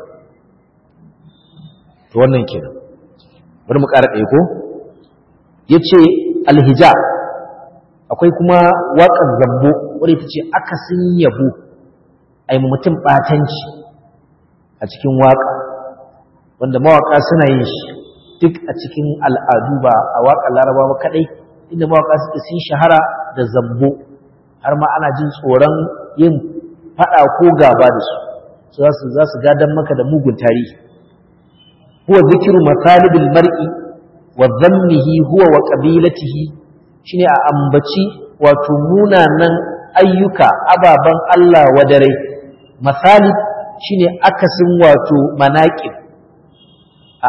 to wannan kenan bari mu ƙara ɗaya ko yace alhija akwai kuma waƙar zambo wanda ita ce akasin yabo ai mutum batanci a cikin waƙa wanda mawaƙa suna yin shi duk a cikin al'adu ba a waƙar larabawa kaɗai inda mawaƙa suke sun shahara da zambo har ma ana jin tsoron yin faɗa ko gaba da su za su gadan maka da mugun tarihi huwa zikiru masalibil mar'i wa dhammihi huwa wa qabilatihi shine a ambaci wato munanan ayyuka ababan Allah wadare masalib shine akasin wato manaqib a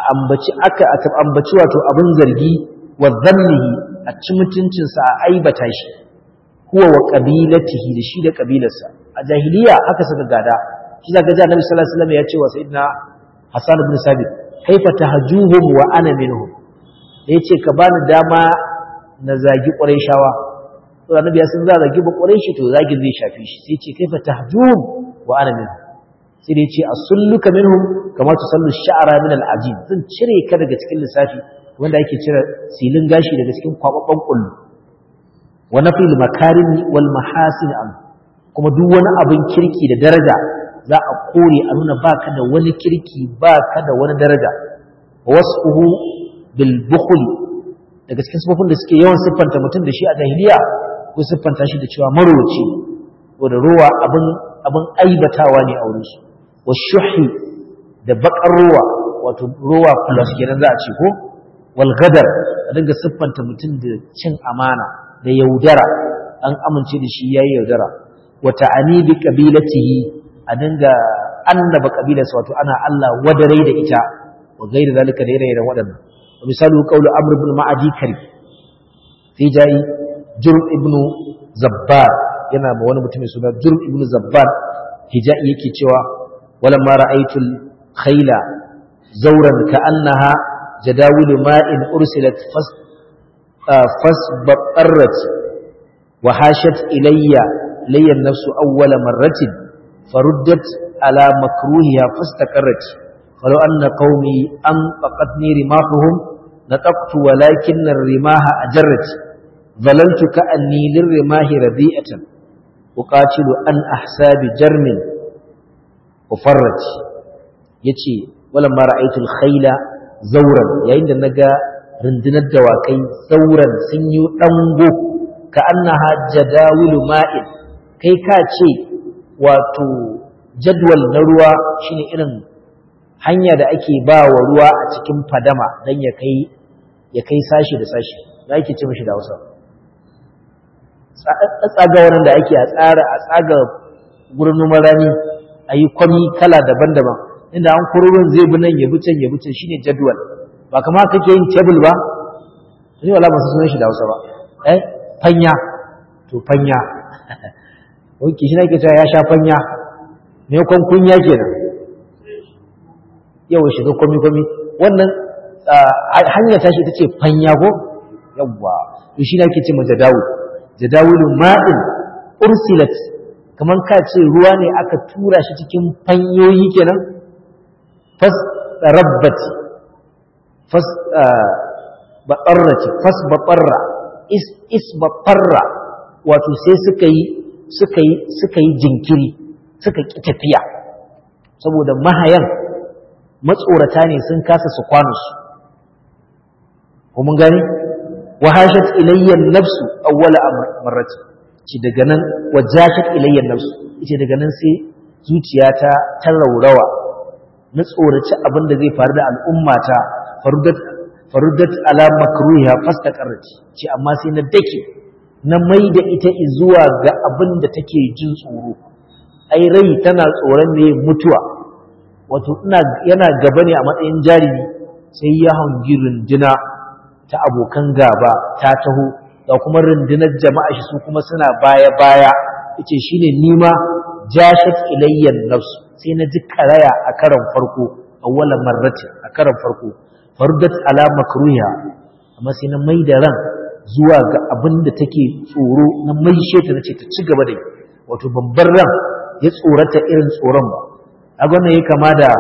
ambaci wato abin zargi wa dhammihi a ci mutuncin sa a aibata shi huwa wa qabilatihi da shi da kabilarsa a jahiliya aka saka gada shi zaka ji Annabi sallallahu alaihi wasallam ya ce wa sayyidina Hassan ibn Sabit kaifa tahjuhum wa ana minhum yace ka bani dama na zagi Qurayshawa to Annabi ya san za zagi ba Qurayshi to zagi zai shafi shi sai yace kaifa tahjuhum wa ana minhum sai yace asulluka minhum kama tusallu ash-sha'ra min al-ajin zan cire ka daga cikin lissafi wanda yake cire silin gashi daga cikin kwababban kullu wa nafil makarimi wal mahasin an kuma duk wani abin kirki da daraja za a kore a nuna baka da wani kirki baka da wani daraja wasfuhu bil bukhli daga cikin sifofin da suke yawan siffanta mutum da shi a jahiliya ko siffanta shi da cewa marowaci ko da ruwa abin aibatawa ne a wurin su washuhi da bakar ruwa wato ruwa plus kenan za a ce ko wal gadar a dinga siffanta mutum da cin amana da yaudara an amince da shi yayi yaudara wa ta'ani bi qabilatihi a dinga annaba kabilarsa wato ana Allah wadarai da ita wa gairi zalika da irin waɗannan misalu qawlu amr ibn ma'adi kari fi jai jurb ibn zabbar yana ma wani mutum suna jurb ibn zabbar hijai yake cewa walamma ra'aytul khayla zawran ka'annaha jadawilu ma'in ursilat fasbaqarrat wa hashat ilayya an-nafsu awwala marratin فردت على مكروهها فاستقرت ولو أن قومي أنطقتني رماحهم نطقت ولكن الرماح أجرت ظللت كأني للرماح ربيئة أقاتل عن أحساب جرم وفرت يتي ولما رأيت الخيل زورا يعني نجا رندنا الدواكي زورا سنيو أنغو كأنها جداول ماء كي كاتشي wato jadwal na ruwa shine irin hanya da ake ba wa ruwa a cikin fadama don ya kai sashi da sashi da ake ce mashi da Hausa tsagawar da ake a tsaga gurin noman rani a yi kwami kala daban-daban inda an kururin zai bi nan ya bi can shine jadwal ba kamar kake yin table ba ni wala ba su sunan shi da Hausa ba fanya to fanya wai shi nake cewa ya sha fanya me kon kunya kenan yau shiga komi wannan hanya ta shi tace fanya ko yawa to shi nake ce jadawul ma'in ursilat kaman ka ce ruwa ne aka tura shi cikin fanyoyi kenan fas batarra isbatarra wato sai suka yi jinkiri suka ki tafiya saboda mahayan matsorata ne sun kasa su kwanus ko mun gani wahashat ilayya nafsu awwala marrati ci daga nan wajashat ilayya nafsu ita daga nan sai zuciyata ta raurawa na tsoraci abin da zai faru da al'ummata farudat ala makruha fastaqarrat ce amma sai na dake na maida ita zuwa ga abin da take jin tsoro ai rai tana tsoron ne mutuwa wato yana gaba ne a matsayin jarumi sai ya hangi runduna ta abokan gaba ta taho da kuma rundunar jama'a shi su kuma suna baya yace shine nima jashat ilayya nafsu sai na ji karaya a karan farko awwala marrati a karan farko fardat ala makruha amma sai na maida ran zuwa ga abin da take tsoro na maishe ta nace ta ci gaba da wato babbar ran ya tsorata irin tsoron ba kaga wannan yake kama da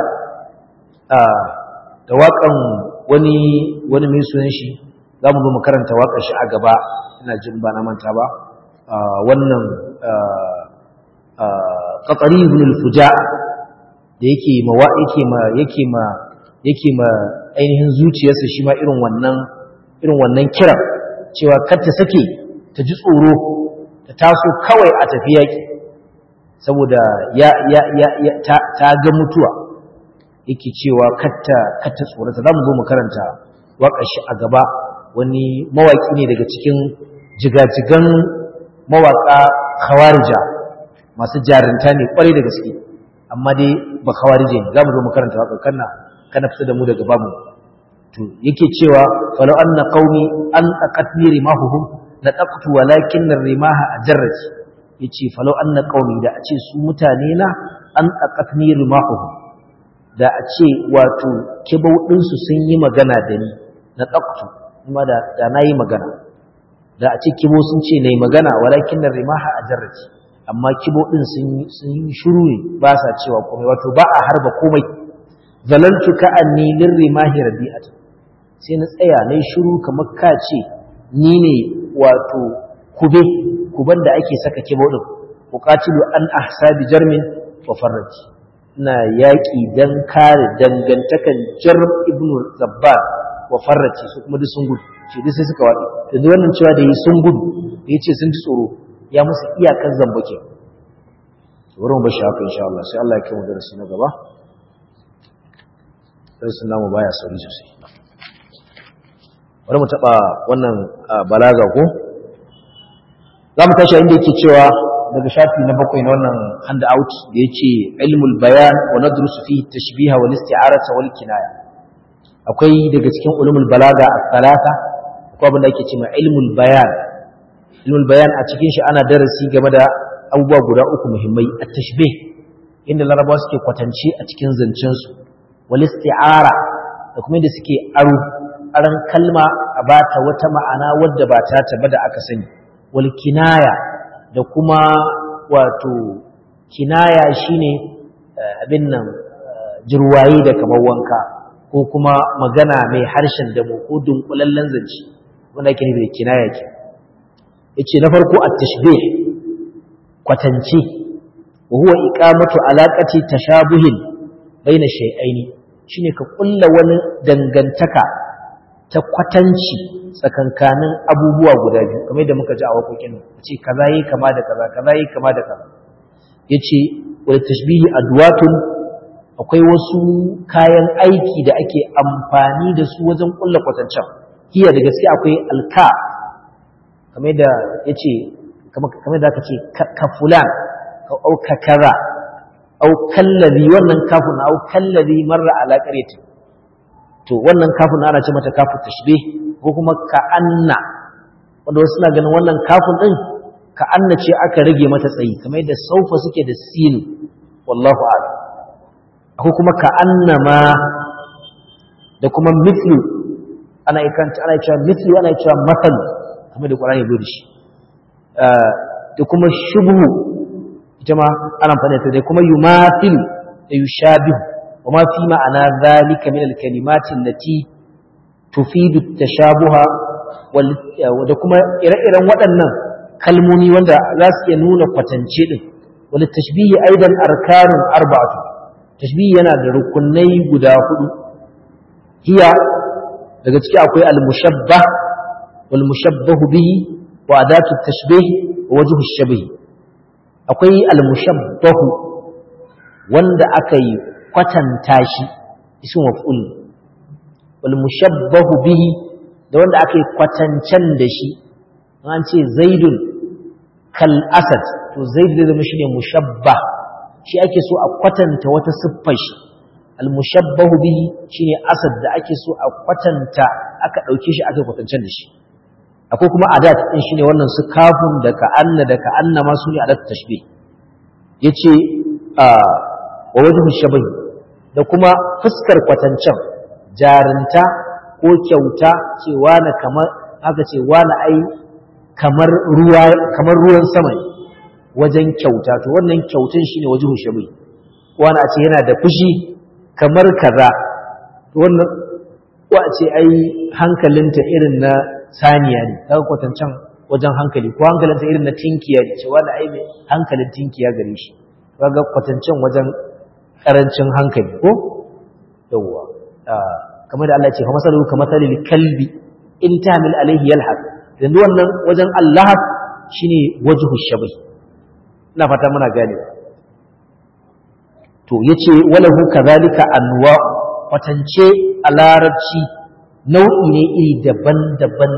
waƙan wani mai sunan shi zamu zo mu karanta waƙar shi a gaba ina jin ba na manta ba wannan qatari ibn al-fuja da yake ma ainihin zuciyarsa shi ma irin wannan kiran cewa kar ta sake ta ji tsoro ta taso kawai a tafi yaki saboda ta ga mutuwa yake cewa kar ta tsorata zamu zo mu karanta waƙar shi a gaba wani mawaki ne daga cikin jigajigan mawaka khawarija masu jarinta ne kwarai da gaske amma dai ba khawarije ne zamu zo mu karanta waƙar kana fita da mu daga babu to yake cewa falau anna qaumi an aqatni rimahuhum la taqtu walakin rimaha ajarrat yace falau anna qaumi da a ce su mutane na an aqatni rimahuhum da a ce wato kibau din su sun yi magana da ni na taqtu kuma da nayi magana da a ce kibo sun ce nayi magana walakin rimaha ajarrat amma kibo din sun yi shiru ne ba sa cewa komai wato ba a harba komai zalaltu ka anni lirrimahi rabi'at sai na tsaya nayi shiru kamar ka ce ni ne wato kuban da ake saka kibo din uqatilu an ahsabi jarmin wa farrati ina yaki dan kare dangantakan jarm ibnu zabbar wa farrati su kuma duk sun gudu shi duk sai suka wadi yanzu wannan cewa da yi sun gudu da yace sun ji tsoro ya musu iyakar zambake wurin bashi haka insha Allah sai Allah ya kai mu darasi na gaba sai namu baya sauri sosai bari mu taba wannan balaga ko zamu tashi inda yake cewa daga shafi na 7 na wannan handout da yace ilmul bayan wa nadrusu fihi tashbiha wal isti'arata wal kinaya akwai daga cikin ulumul balaga as-salasa akwai abin da yake cewa ilmul bayan a cikin shi ana darasi game da abubuwa guda uku muhimmai at-tashbih inda larabawa suke kwatance a cikin zancen su wal isti'ara da kuma inda suke aran kalma a bata wata ma'ana wadda ba ta taba da aka sani wal kinaya da kuma wato kinaya shine abin nan jirwaye da kamar wanka ko kuma magana mai harshen damo ko dunkulallen zance wanda yake nufi da kinaya ke yace na farko at-tashbih kwatance wa huwa iqamatu alaqati tashabuhin baina shay'aini shine ka kulla wani dangantaka ta kwatanci tsakankanin abubuwa guda biyu kamar da muka ji a wakokin ce kaza yi kama da kaza kaza yi kama da kaza yace wal tashbihi adwatun akwai wasu kayan aiki da ake amfani da su wajen kulla kwatancen hiya da gaske akwai alka kamar da yace kamar da aka ce ka fulan ka auka kaza au kallazi wannan kafun au kallazi marra ala qaryati to wannan kafun ana ce mata kafu tashbih ko kuma ka'anna wanda wasu suna ganin wannan kafun din ka'anna ce aka rage mata tsayi kamar yadda saufa suke da sin wallahu a'lam akwai kuma ka'annama da kuma mithlu ana cewa mithlu ana cewa mathal kamar da Qur'ani ya zo da shi da kuma shubhu ita ma ana amfani da ta kuma yumathil da yushabihu wa ma fi ma'ana zalika min al-kalimati allati tufidu at-tashabuha da kuma ire-iren waɗannan kalmomi wanda za su iya nuna kwatance din wal tashbihi aidan arkanun arba'atu tashbihi yana da rukunai guda hudu hiya daga ciki akwai al-mushabbah wal mushabbahu bihi wa adatu at-tashbih wa wajhu ash-shabih akwai al-mushabbahu wanda aka yi kwatanta shi ismu maf'ul wal mushabbahu bihi da wanda aka yi kwatancen da shi an ce zaidun kal asad to zaid da zama shine mushabbah shi ake so a kwatanta wata siffar shi al-mushabbahu bihi shine asad da ake so a kwatanta aka dauke shi aka kwatancen da shi akwai kuma adat din shine wannan su kafun da ka'anna ma su ne adat tashbih yace wa wajhu shabih da kuma fuskar kwatancen jarinta ko kyauta ce wani kamar aka ce wani ai kamar ruwan sama wajen kyauta to wannan kyautan shine wajhu shabih wani a ce yana da fushi kamar kaza to wannan ko a ce ai hankalinta irin na saniya ne kaga kwatancan wajen hankali ko hankalinta irin na tinkiya ne cewa da ai mai hankalin tinkiya gare shi kaga kwatancan wajen karancin hankali ko yawwa kamar da Allah ya ce fa masalu ka masalil kalbi in tamil alaihi yalhaq yanzu wannan wajen Allah shine wajhu shabih ina fata muna gane to yace walahu kadhalika anwa kwatance a larabci nau'i ne iri daban-daban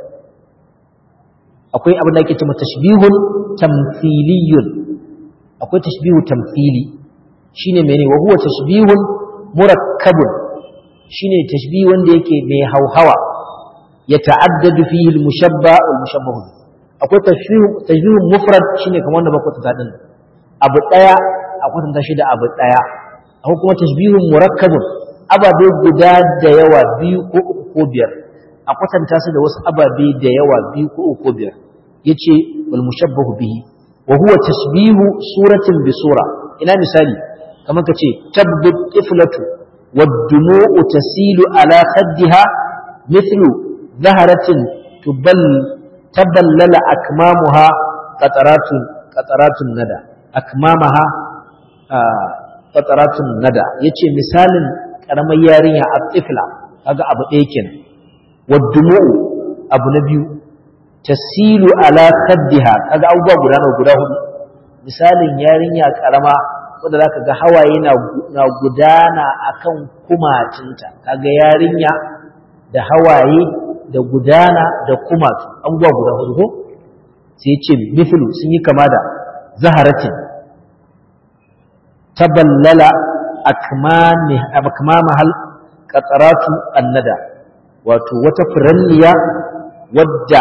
akwai abin da ake cewa tashbihun tamthiliyun akwai tashbihu tamthili shine mene wa huwa tashbihun murakkabun shine tashbihi wanda yake mai hauhawa ya ta'addadu fihi al-mushabba wal mushabbahu akwai tashbihun mufrad shine kamar wanda bakwata ta din abu daya akwai tanta shi da abu daya akwai kuma tashbihun murakkabun ababe guda da yawa biyu ko uku ko biyar a kwatanta su da wasu ababe da yawa biyu ko uku ko biyar yace wal mushabbahu bihi wa huwa tashbihu suratin bi sura ina misali kamar kace tabbu tiflatu wad dumu'u tasilu ala khaddiha mithlu zaharatin taballala akmamuha qataratun nada akmamaha qataratun nada yace misalin karamar yarinya a tifla kaga abu ɗaya kenan waddumu'u abu na biyu tasilu ala khaddiha kaga abubuwa guda hudu misalin yarinya karama wanda zaka ga hawaye na gudana akan kumatinta kaga yarinya da hawaye da gudana da kumatu abubuwa guda hudu ko sai ya ce mithlu sun yi kama da zaharatin taballala akmamahal qataratu annada wato wata furanniya wadda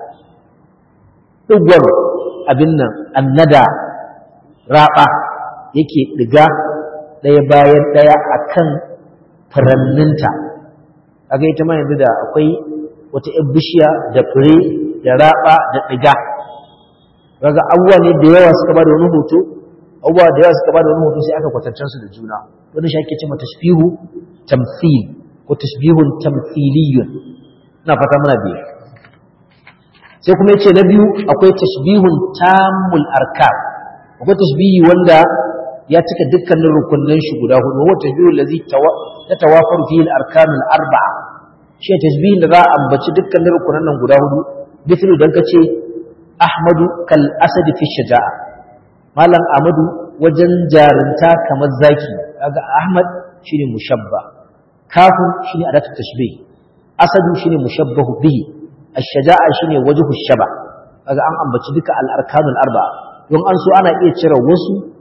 digon abin nan annada raba yake diga daya bayan daya akan furanninta kaga ita ma yanzu da akwai wata ƴar bishiya da fure da raba da diga kaga abubuwa ne da yawa suka bada wani hoto abubuwa da yawa suka bada wani hoto sai aka kwatancen su da juna wani shi ake cewa tashbihu tamthil ko tashbihun tamthiliyun ina fata muna biye sai kuma yace na biyu akwai tashbihun tamul arkan akwai tashbihi wanda ya cika dukkanin rukunnan shi guda hudu wa tashbihu allazi tatawafaru fihi al-arkan al-arba'a shi tashbihin da za a ambaci dukkanin rukunnan nan guda hudu bisu dan kace ahmadu kal asad fi shaja'a malam ahmadu wajen jarinta kamar zaki kaga ahmad shine mushabba kafun shine adatu tashbih asadu shine mushabbahu bihi ash-shaja'a shine wajhu ash-shaba kaga an ambaci duka al-arkanul arba'a don an so ana iya cire wasu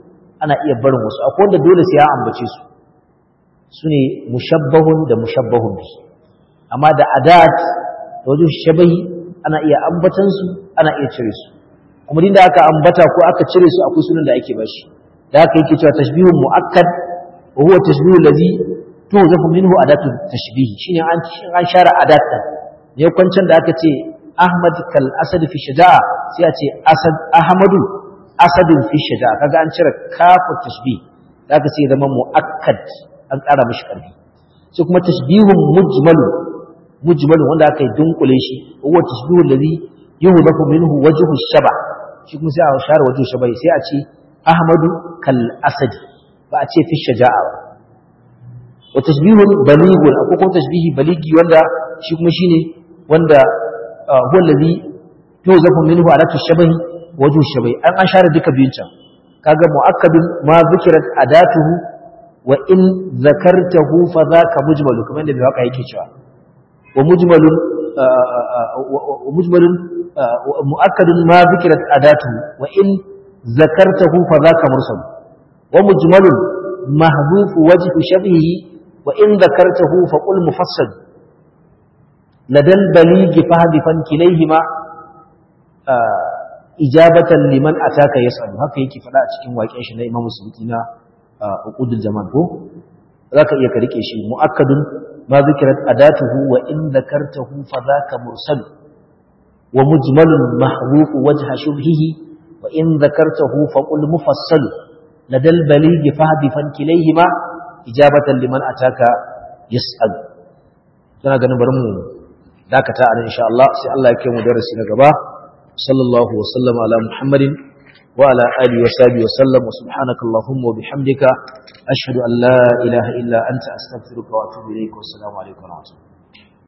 ana iya barin wasu akwai wanda dole sai ya ambace su sune mushabbahun da mushabbahun bi amma da adat da wajen shabahi ana iya ambatan su ana iya cire su kuma din da aka ambata ko aka cire su akwai sunan da ake bashi da haka yake cewa tashbihun muakkad wa huwa tashbihu allazi tuzafu minhu adatu tashbih shine an share adat ne kwancan da aka ce Ahmad kal asad fi shaja'a sai a ce asad Ahmadu asadun fi shaja'a kaga an cire kafu tashbih zaka sai zama muakkad an ƙara mishi ƙarfi sai kuma tashbihun mujmalun wanda aka yi dunkule shi huwa tashbihu allazi yuhdafu minhu wajhu shaba shi kuma sai a share wajhu shaba sai a ce Ahmadu kal asad ba a ce fi shaja'a ba wa tashbihun balighun akwai kuma tashbihi baligi wanda shi kuma shine wanda huwa allazi yuzafu minhu adatu shabahi wajhu shabahi an share duka biyun can kaga muakkadun ma zikrat adatuhu wa in zakartahu fa dhaka mujmalu kamar da bai haka yake cewa wa mujmalun muakkadun ma zikrat adatuhu wa in zakartahu fa dhaka mursal wa mujmalun mahdhufu wajhu shabahi wa in zakartahu fa qul mufassal ladal baligi fahdifan kilayhima ijabatan liman ataka yas'al haka yake fada a cikin waƙen shi na Imam Suyuti na uqudul zaman ko zaka iya ka rike shi muakkadun ma zikrat adatuhu wa in dhakartahu fa dhaka mursal wa mujmalun mahruf wajha shubhihi wa in dhakartahu fa qul mufassal ladal baligi fahdifan kilayhima ijabatan liman ataka yas'al kana ganin bari mu dakata anan insha Allah sai Allah ya kai mu darasi na gaba sallallahu wa sallama ala muhammadin wa ala alihi wa sahbihi wa sallam wa subhanaka allahumma wa bihamdika ashhadu an la ilaha illa anta astaghfiruka wa atubu ilayk wa assalamu alaikum wa rahmatullahi